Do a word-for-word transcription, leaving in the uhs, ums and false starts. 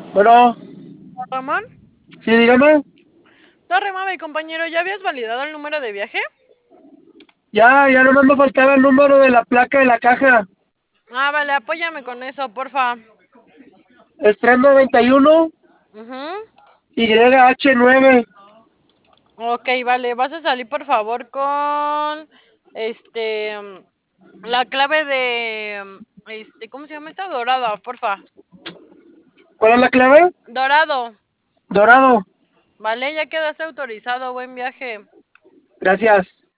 Bueno, Ramón, sí, dígame. Torre Mame, compañero, ¿ya habías validado el número de viaje? Ya, ya nomás me faltaba el número de la placa de la caja. Ah, vale, apóyame con eso, porfa. Es tres noventa y uno Ujú. Y H nueve. Ok, vale, vas a salir por favor con este la clave de este, ¿cómo se llama esta? Dorada, porfa. ¿Cuál es la clave? Dorado. Dorado. Vale, ya quedaste autorizado, buen viaje. Gracias.